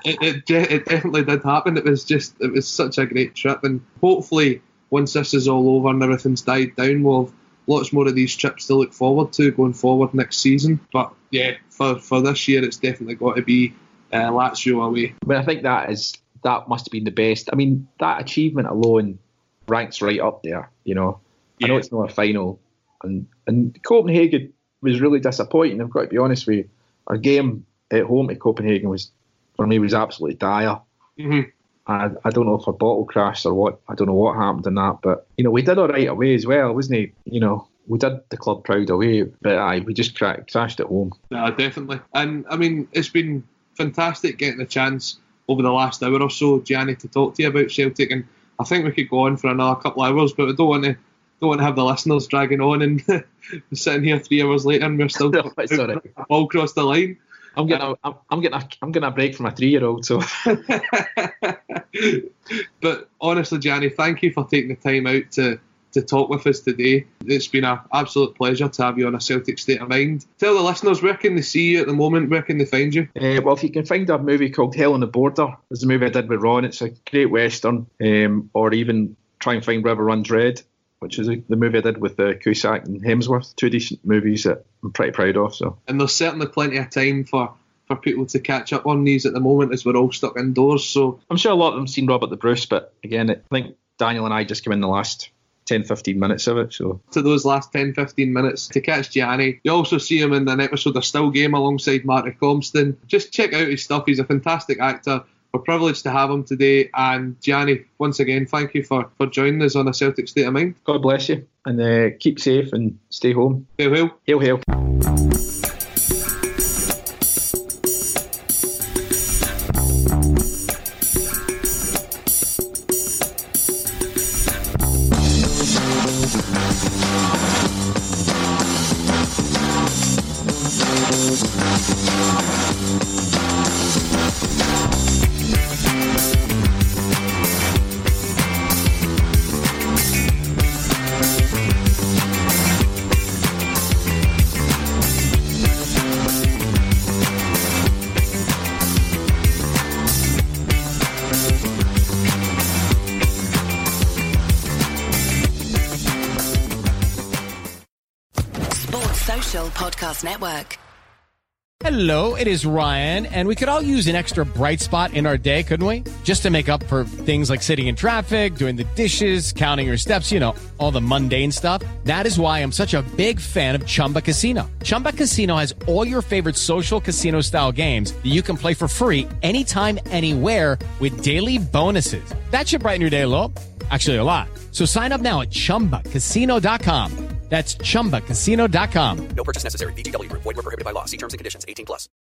It definitely did happen. It was such a great trip, and hopefully once this is all over and everything's died down, we'll have lots more of these trips to look forward to going forward next season. But yeah, for this year, it's definitely got to be Lazio away. But I think that must have been the best. I mean, that achievement alone ranks right up there. I know it's not a final, and Copenhagen was really disappointing. I've got to be honest with you. Our game at home at Copenhagen was absolutely dire. Mm-hmm. I don't know if a bottle crashed or what. I don't know what happened in that, but we did all right away as well, wasn't it? We did the club proud away, but we just crashed at home. Yeah, definitely. And I mean, it's been fantastic getting the chance over the last hour or so, Gianni, to talk to you about Celtic, and I think we could go on for another couple of hours, but we don't want to have the listeners dragging on and sitting here 3 hours later and we're still all across the line. I'm getting a break from a 3-year-old. So, but honestly, Gianni, thank you for taking the time out to talk with us today. It's been an absolute pleasure to have you on A Celtic State of Mind. Tell the listeners, where can they see you at the moment? Where can they find you? Well, if you can find a movie called Hell on the Border, it's a movie I did with Ron. It's a great Western, or even try and find River Runs Red, which is the movie I did with Cusack and Hemsworth. 2 decent movies that I'm pretty proud of. So, and there's certainly plenty of time for people to catch up on these at the moment as we're all stuck indoors. So I'm sure a lot of them seen Robert the Bruce, but again, I think Daniel and I just came in the last 10-15 minutes of it. So to those last 10-15 minutes to catch Gianni, you also see him in an episode of Still Game alongside Marty Compston. Just check out his stuff. He's a fantastic actor. We're privileged to have him today. And Gianni, once again, thank you for joining us on A Celtic State of Mind. God bless you, and keep safe and stay home. Hail, hail. Hail, hail. Podcast Network. Hello, it is Ryan, and we could all use an extra bright spot in our day, couldn't we? Just to make up for things like sitting in traffic, doing the dishes, counting your steps, all the mundane stuff. That is why I'm such a big fan of Chumba Casino. Chumba Casino has all your favorite social casino-style games that you can play for free anytime, anywhere with daily bonuses. That should brighten your day a little. Actually, a lot. So sign up now at ChumbaCasino.com. That's ChumbaCasino.com. No purchase necessary. VGW Group. Void where prohibited by law. See terms and conditions. 18+.